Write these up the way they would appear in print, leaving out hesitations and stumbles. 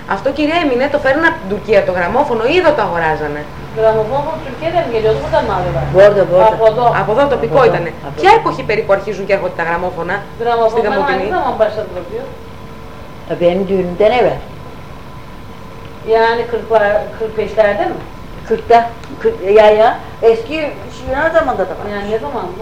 Αυτό κυρία Εμινέ το φέρνουν από την Τουρκία το γραμμόφωνο ή εδώ το αγοράζανε? Γραμμοφόνο από την Τουρκία δεν γελιόταν όταν μάθαινα. Από εδώ τοπικό ήταν. Ποια εποχή περίπου αρχίζουν και έρχονται τα γραμμόφωνα στη Γαμωτινή? Ne zaman başladı bakıyor? Benim düğünümden evvel. Yani 45'lerde mi? 40'ta. 40, ya. Eski Yunan zamanında da var. Yani ne zaman bu?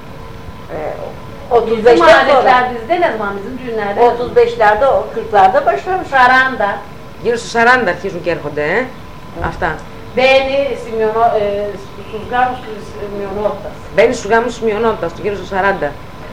35'ten Bizim sonra. adetler bizde ne zaman? Bizim düğünlerde. 35'lerde, 40'larda başlamış. Saranda. Γύρω στους 40 αρχίζουν και έρχονται, Αυτά. Μπαίνει στους γάμους της μειονότητας. Μπαίνει στους γάμους της μειονότητας, γύρω στους 40.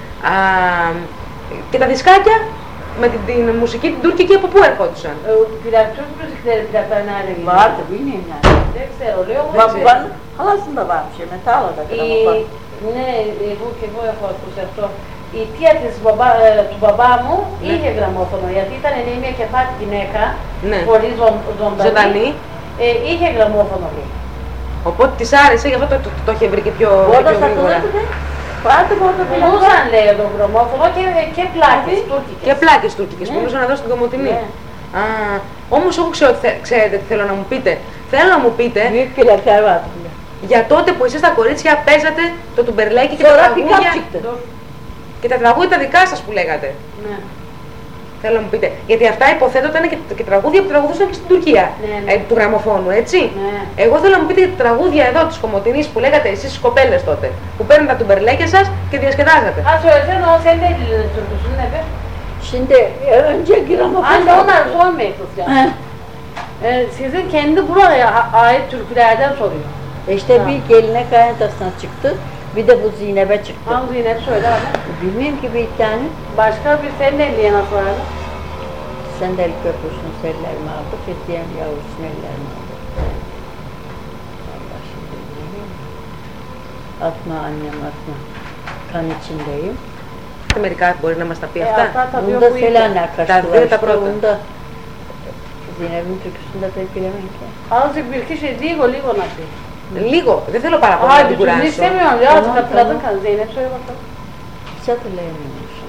Και τα δισκάκια με την μουσική την τουρκική από πού ερχόντουσαν? Plak müzikleri plaklar nerede geliyor? Vardı, bilmiyorum yani. Ne güzel oluyor mu? Babanın halasında varmış ya, Metala'da gramofon. Ναι, εγώ και εγώ έχω ακούσει αυτό. Η θεία του μπαμπά μου είχε γραμμόφωνο, γιατί ήταν μια κεφάτη γυναίκα, πολύ ζωντανή, είχε γραμμόφωνο. Οπότε της άρεσε, γι' αυτό το είχε βρει και πιο γρήγορα. Πουλούσαν, λέει, τον γραμμόφωνο και πλάκες τουρκικές. Και πλάκες τουρκικές, πουλούσαν εδώ στην Κομοτηνή. Όμως εγώ ξέρετε τι θέλω να μου πείτε. Θέλω να μου πείτε για τότε που εσείς τα κορίτσια παίζατε το τουμπερλέκι και τα τραγούδια. Και τα τραγούδια τα δικά σας που λέγατε. Ναι. Θέλω να μου πείτε. Γιατί αυτά υποθέτω ήταν και τραγούδια που τραγουδούσαν και στην Τουρκία. Του γραμμοφώνου, έτσι. Ναι. Εγώ θέλω να μου πείτε για τα τραγούδια εδώ της Κομοτηνής που λέγατε εσείς οι κοπέλες τότε. Που παίρνετε τα τουμπερλέκια σας και διασκεδάζατε. Ha söylesene o sen de dilini türküsün ne be? Şimdi önce gramofon. Anne onlar sormayın kız ya. Sizin kendi buraya ait türkülerden soruyor. İşte bir geline kaynanasına çıktı. Bir de bu Zeynep'e çıktı. Hangi Zeynep söyle abi? Bilmiyorum ki bir tane. Başka bir senin elliye nasıl vardı? Sendel köprüsünün serlerini aldı. Fethiye'm yavrusunun ellerini aldı. Allah şimdi bilmiyorum. Atma annem atma. Kan içindeyim. Μερικά μπορεί να μας τα πει αυτά. Bunu da söylerler Τα δύο τα πρώτα. Bunu da Zeynep'in türküsünü de pek bilemem ki. Azıcık bir kişi λίγο να πει. Λίγο, δεν θέλω πάρα πολύ να την κουράσω. İstemiyorum ya, azıcık hatırladın kan. Zeynep söyle bakalım. Hiç hatırlayamıyorum şu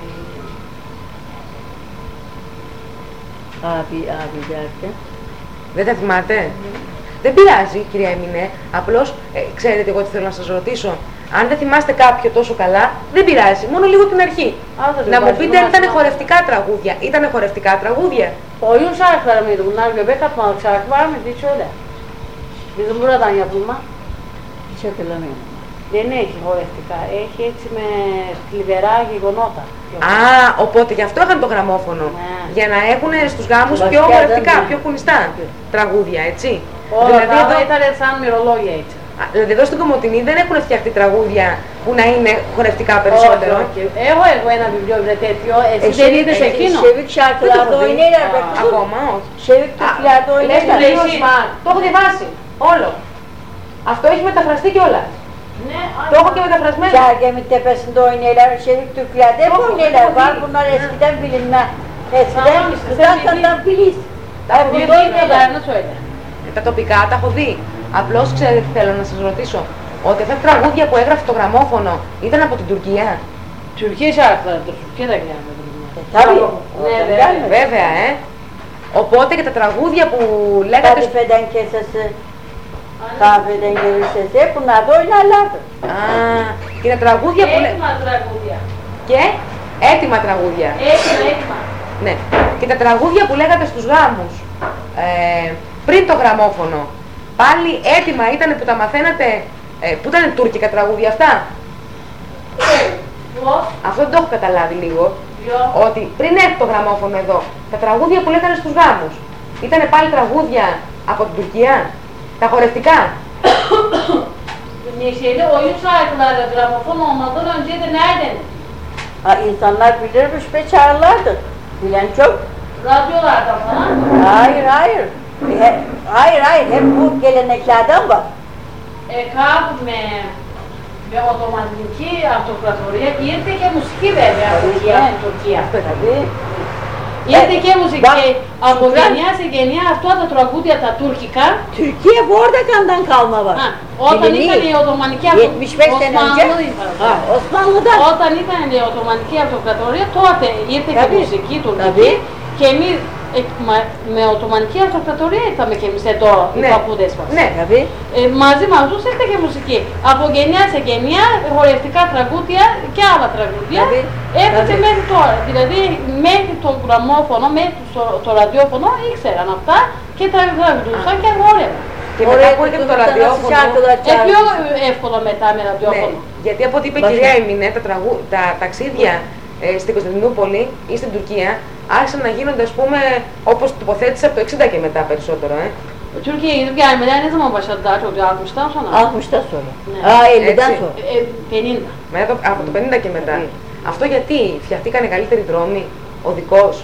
an. Abi derken. Δεν τα θυμάται. Δεν πειράζει, κυρία Εμινέ. Απλώς, ξέρετε εγώ τι θέλω να σας ρωτήσω. Αν δεν θυμάστε κάποιο τόσο καλά, δεν πειράζει. Μόνο λίγο την αρχή. Να μου πείτε αν ήταν χορευτικά τραγούδια. Ήτανε χορευτικά τραγούδια. Oyun şarkıları mıydı bunlar? Göbek atmalık şarkı var mıydı? Hiç öyle. Bizim buradan yapılma. Hiç hatırlamıyorum. Δεν έχει χορευτικά. Έχει έτσι με θλιβερά γεγονότα. Οπότε γι' αυτό είχαν το γραμμόφωνο. Για να έχουν στους γάμους πιο χορευτικά, πιο κουνιστά τραγούδια, έτσι. Δηλαδή εδώ ήταν σαν μυρολόγια έτσι. Δηλαδή εδώ στην Κομοτηνή δεν έχουν φτιαχτεί τραγούδια που να είναι χορευτικά περισσότερο. Έχω εγώ ένα βιβλίο τέτοιο, εσύ δεν είδες εκείνο. Şevik şarkılarda oynayırlar be kızım. Ακόμα όχι. Şevik Türklerde oynayırlar. Το έχω διαβάσει, όλο. Αυτό έχει μεταφραστεί κιόλας. Ναι, το έχω και μεταφρασμένο. Şergemit tepesinde oynayırlar, Şevik Türklerde hep oynayırlar. Var bunlar eskiden bilinme. Eskiden kızartından bilir. bilmiyorlarını söyle. Τα τοπικά τα έχω δει. Απλώς ξέρετε τι θέλω να σας ρωτήσω. Ότι αυτά τα τραγούδια που έγραφε το γραμμόφωνο ήταν από την Τουρκία. Türkiye şarkılarıdır. Türkiye'de gelmedi bunlar. Tabii. Βέβαια, Οπότε και τα τραγούδια που λέγατε... Kadifeden kesesi, kahveden gelir sesi, hep bunlar da oynarlardı. Και τα τραγούδια που... Έτοιμα τραγούδια. Και έτοιμα τραγούδια. Έτοιμα. Ναι. Και τα τραγούδια που λέγατε στους γάμους, πριν το γραμμόφωνο, πάλι έτοιμα ήταν που τα μαθαίνατε, που ήταν τουρκικά τραγούδια αυτά. Αυτό δεν το έχω καταλάβει λίγο. Ότι πριν έρθει το γραμμόφωνο εδώ, τα τραγούδια που λέγανε στους γάμους, ήταν πάλι τραγούδια από την Τουρκία, τα χορευτικά. Neşeli oyun şarkıları gramofon olmadan önce de nereden? İnsanlar bilirmiş ve çağırlardı. Bilen çok. Radyolardan falan. Hayır. Hayır. Hep bu geleneklerden var. Κάπου με Οθωμανική Αυτοκρατορία ήρθε και μουσική βέβαια από την Τουρκία. Ήρθε και μουσική. Από γενιά σε γενιά αυτά τα τραγούδια τα τουρκικά. Türkiye bu orada kandan kalma var. Όταν ήταν η Οθωμανική 75 sene önce. Osmanlı'dan. Όταν ήταν η Οθωμανική Αυτοκρατορία τότε ήρθε και μουσική τουρκική και εμείς Με Οθωμανική Αυτοκρατορία ήρθαμε και εμείς εδώ, οι παππούδες μας. Ναι. Μαζί με αυτούς ήρθε και μουσική. Από γενιά σε γενιά, χορευτικά τραγούδια και άλλα τραγούδια. Έφτασε μέχρι τώρα. Δηλαδή, μέχρι το γραμμόφωνο, μέχρι το ραδιόφωνο ήξεραν αυτά και τραγουδούσαν και χόρευαν. Και μετά που ήρθε το ραδιόφωνο, πιο εύκολο μετά με ραδιόφωνο. Γιατί από ό,τι είπε η κυρία Εμινέ, τα ταξίδια στην Κωνσταντινούπολη ή στην Τουρκία άρχισαν να γίνονται, ας πούμε, όπως τοποθέτησε από το 60 και μετά περισσότερο. Türkiye'ye gidip gelmeden ne zaman başladı daha çok? 60'tan sonra? 60'tan sonra. Aa, 50'den sonra. 50. Μετά από το 50 και μετά. Αυτό γιατί φτιαχτήκαν καλύτεροι δρόμοι, οδικός.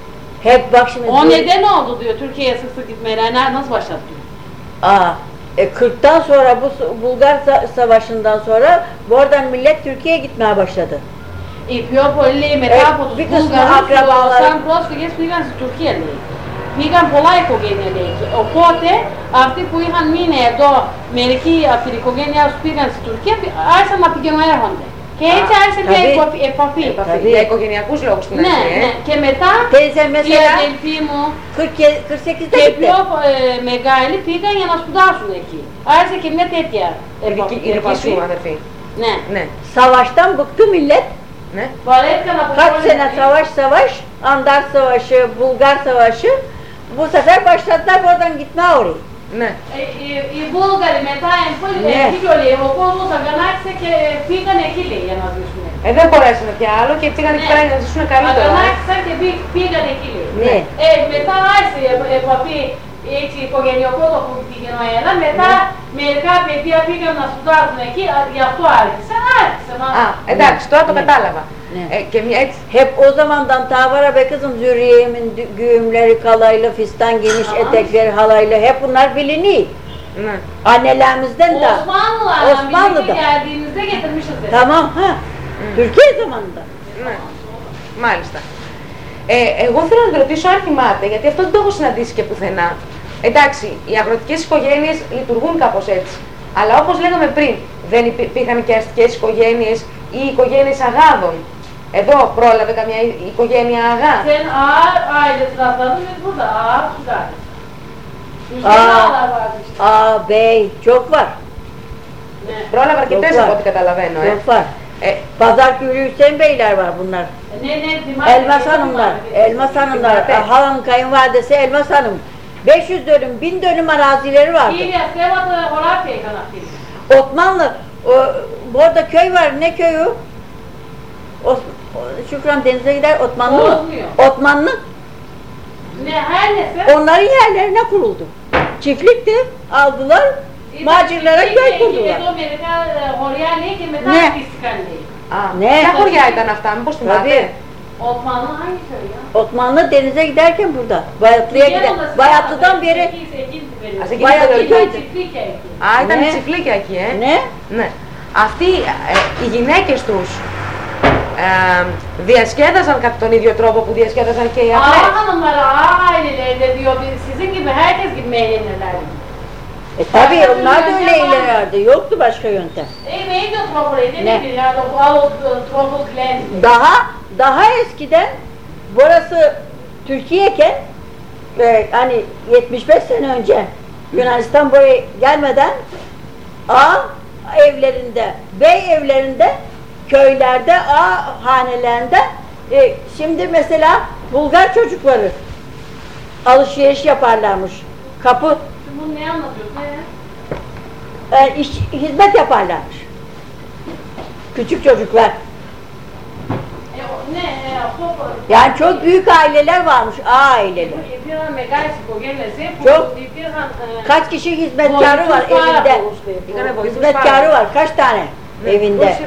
O neden oldu diyor Türkiye'ye sık sık gitmeler, nasıl başladı diyor. Aa, 40'tan sonra bu Bulgar Savaşı'ndan sonra buradan millet Türkiye'ye gitmeye başladı. I πιο πολύ μετά από τους Βούλγαρους, σαν πρόσφυγες πήγαν στη Τουρκία, λέει. Πήγαν πολλά οικογένεια, λέει. Οπότε αυτοί που είχαν μείνει εδώ, μερικοί από την οικογένειά τους πήγαν στη Τουρκία, άρχισαν να πηγαίνουν έρχονται. Και έτσι άρχισε μια επαφή. Για οικογενειακούς λόγους στην αρχή. Ναι. Και μετά οι αδελφοί μου και οι πιο μεγάλοι πήγαν για να σπουδάσουν εκεί. Άρχισε και μια τέτοια επαφή. Η δική σου αδερφή. Ναι. Savaştan bıktı millet. Ναι. Kaç sene savaş, Andar Savaşı, Bulgar Savaşı. Bu sefer başladılar buradan gitmeye oraya. Ναι. Οι Βούλγαροι μετά εκεί όλοι, ο κόσμος αγανάκτησε και πήγαν εκεί, λέει, για να ζήσουν. Δεν μπορέσανε πια άλλο και πήγαν εκεί πέρα για να ζήσουν καλύτερα. Αγανάκτησαν και πήγαν εκεί, λέει. Μετά άρχισε η επαφή έτσι οικογενειακό το που πήγαινε ο ένα, μετά μερικά παιδιά πήγαν να σπουδάσουν εκεί, γι' αυτό άρχισε. Εντάξει, τώρα το κατάλαβα. Και έτσι. Hep o zamandan ta var be kızım Züriye'min güğümleri kalaylı, fistan geniş etekleri halaylı hep bunlar biliniyor. Annelerimizden de. Osmanlı'da geldiğimizde getirmişiz. Tamam ha. Türkiye zamanında. Ναι. Μάλιστα. Εγώ θέλω να ρωτήσω αν θυμάται, γιατί αυτό δεν το έχω συναντήσει και πουθενά. Εντάξει, οι αγροτικές οικογένειες λειτουργούν κάπως έτσι. Αλλά όπως λέγαμε πριν, δεν υπήρχαν και αστικές οικογένειες ή οικογένειες αγάδων. Εδώ πρόλαβε καμιά οικογένεια αγά. Sen aile sıraslarını biz burada tutarız. Bey çok var. Πρόλαβε αρκετές από ό,τι καταλαβαίνω. Çok var. Pazarköy'lü Hüseyin Beyler var bunlar. Elmas Hanımlar, Elmas Hanımlar, halam kayınvalidesi Elmas Hanım. 500 dönüm, 1000 dönüm arazileri vardı. Osmanlı, burada köy var, ne köyü? Şükran denize gider, Osmanlı mı? Osmanlı. Onların yerlerine kuruldu. Çiftlikti, aldılar, macirlara köy kurdular. Ne? Ποια χωριά ήταν αυτά, μήπως θυμάται? Osmanlı hangi köy ya? Osmanlı denize giderken burada, Bayatlı'ya gider. Bayatlı'dan beri ήταν τσιφλίκια εκεί, Ναι. Αυτοί οι γυναίκες τους διασκέδαζαν κατά τον ίδιο τρόπο που διασκέδαζαν και οι απλές. Ailelerinde diyor, sizin gibi herkes gibi mi eğlenirlerdi? Tabii onlar da öyle eğlenirlerdi, yoktu başka yöntem. Daha eskiden, burası Türkiye'ken, hani 75 sene önce Yunanistan buraya gelmeden A evlerinde, bey evlerinde, köylerde, A hanelerinde, şimdi mesela Bulgar çocukları alışveriş yaparlarmış. Kapı Bunu ne anlatıyorsun? Hizmet yaparlarmış. Küçük çocuklar. Yani çok büyük aileler varmış, aileler. Çok. Kaç kişi hizmetkarı var evinde? Hizmetkarı var, kaç tane evinde?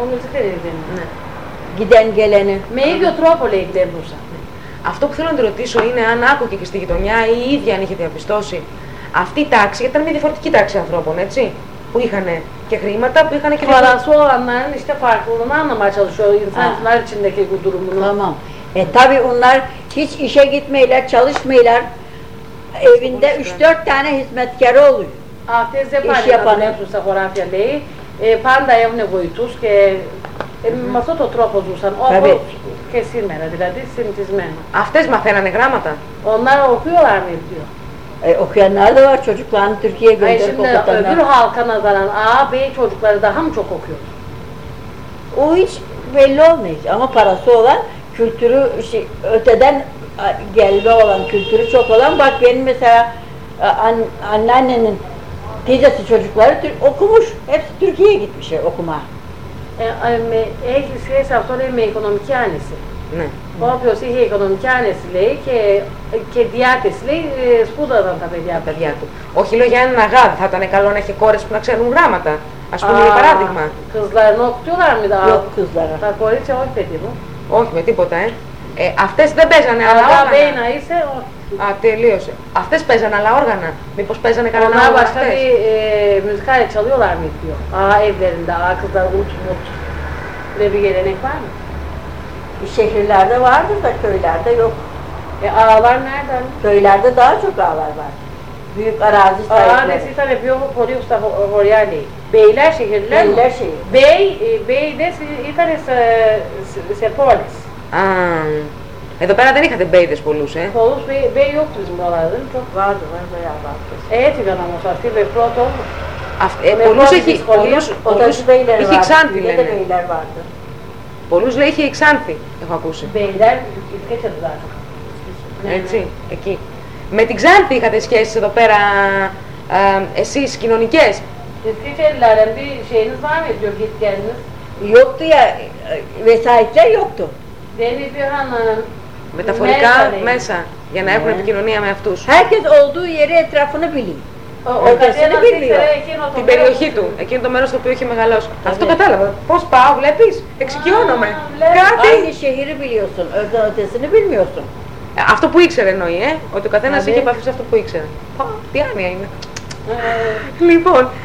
Giden geleni. Με ίδιο τρόπο λέει γλέμπουσα. Αυτό που θέλω να τη ρωτήσω είναι αν άκουγε και στη γειτονιά ή η ίδια αν είχε διαπιστώσει αυτή η τάξη, γιατί ήταν μια διαφορετική τάξη ανθρώπων, έτσι, που είχαν και χρήματα, που είχαν και parası olanların işte farklılığını anlamaya çalışıyor insanlar içindeki bu durumunu. Tamam. Tabii onlar hiç işe gitmeyler, çalışmıyorlar. Evinde 3-4 tane hizmetkarı oluyor. Αυτές δεν πάνε να δουλέψουν στα χωράφια, λέει. Πάντα έχουν βοηθούς και Με αυτόν τον τρόπο ζούσαν, όπως και σήμερα, δηλαδή συνηθισμένα. Αυτές μαθαίνανε γράμματα. Onlar okuyorlar mı diyor. Okuyanlar da var, çocuklarını Türkiye'ye Hayır, gönderip şimdi öbür okutanlar. halka nazaran A, B çocukları daha mı çok okuyor? O hiç belli olmuyor ama parası olan, kültürü öteden gelme olan, kültürü çok olan, bak benim mesela anneannenin teyzesi çocukları okumuş, hepsi Türkiye'ye gitmiş okuma. Έχει σχέση αυτό λέει με οικονομική άνεση. Ναι. Όποιος είχε οικονομική άνεση λέει και διάθεση λέει σπούδαζαν τα παιδιά του. Όχι, λέω για έναν αγάδι, θα ήταν καλό να έχει κόρες που να ξέρουν γράμματα. Ας πούμε για παράδειγμα. Kızlarını okutuyorlar mı daha? Yok kızlara. Τα κορίτσια όχι παιδί μου. Όχι με τίποτα, αυτές δεν παίζανε άλλα Αλλά όργανα. μπαίνει να είσαι, όχι. Α, τελείωσε. Αυτές παίζανε άλλα όργανα. Μήπως παίζανε κανένα Onlar όργανο başka αυτές. bir müzik aleti çalıyorlar mı diyor. Evlerinde kızlar ut mut. Böyle bir gelenek var mı? Şehirlerde vardır da köylerde yok. Ağalar nereden? Köylerde daha çok ağlar var. Büyük arazi sahipleri. Necesitan più Poliusta Oriali. Beyler şehirler mi? Beyler şehir. Bey de ήταν σε πόλεις. Α, εδώ πέρα δεν είχατε μπέιδες πολλούς, Πολλούς bey yoktu bizim buralarda değil mi? Çok Vardı, var bayağı vardı. έφυγαν όμως αυτοί με πρώτο. Πολλούς έχει, Otacı beyler είχε vardı. Ξάνθη Bir de λένε. beyler vardı. Πολλούς λέει είχε η Ξάνθη, έχω ακούσει. Beyler geçirdiler. Έτσι, εκεί. Με την Ξάνθη είχατε σχέσεις εδώ πέρα εσείς κοινωνικές. Eskişehirlerden bir şeyiniz var mı diyor gitkeniniz? Yoktu ya, vesayetler yoktu. Deni bir hanım. Μεταφορικά μέσα, για να έχουν επικοινωνία με αυτούς. Herkes olduğu yeri etrafını biliyor. Ο καθένας ήξερε εκείνο το Την περιοχή του, εκείνο το μέρος στο οποίο είχε μεγαλώσει. Αυτό κατάλαβα. Πώς πάω, βλέπεις, εξοικειώνομαι. Aynı şehri biliyorsun, ötesini bilmiyorsun. Αυτό που ήξερε εννοεί, ότι ο καθένας είχε επαφή σε αυτό που ήξερε. Τι άνοια είναι. Λοιπόν,